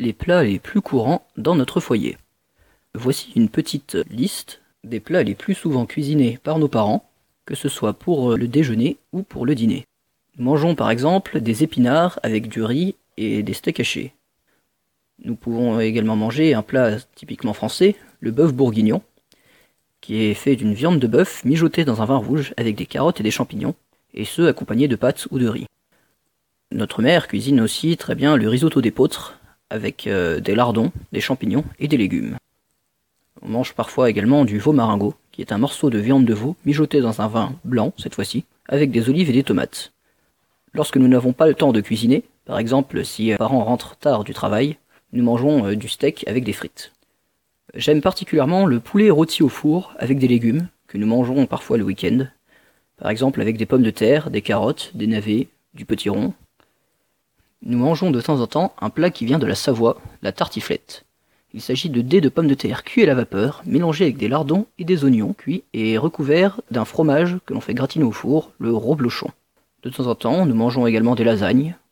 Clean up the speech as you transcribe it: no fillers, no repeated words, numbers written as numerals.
les plats les plus courants dans notre foyer. Voici une petite liste des plats les plus souvent cuisinés par nos parents, que ce soit pour le déjeuner ou pour le dîner. Nous mangeons par exemple des épinards avec du riz et des steaks hachés. Nous pouvons également manger un plat typiquement français, le bœuf bourguignon, qui est fait d'une viande de bœuf mijotée dans un vin rouge avec des carottes et des champignons, et ce accompagné de pâtes ou de riz. Notre mère cuisine aussi très bien le risotto d'épeautre, avec des lardons, des champignons et des légumes. On mange parfois également du veau maringot, qui est un morceau de viande de veau mijoté dans un vin blanc, cette fois-ci, avec des olives et des tomates. Lorsque nous n'avons pas le temps de cuisiner, par exemple si les parents rentrent tard du travail, nous mangeons du steak avec des frites. J'aime particulièrement le poulet rôti au four avec des légumes, que nous mangeons parfois le week-end, par exemple avec des pommes de terre, des carottes, des navets, du potiron. Nous mangeons de temps en temps un plat qui vient de la Savoie, la tartiflette. Il s'agit de dés de pommes de terre cuits à la vapeur, mélangés avec des lardons et des oignons cuits et recouverts d'un fromage que l'on fait gratiner au four, le reblochon. De temps en temps, nous mangeons également des lasagnes,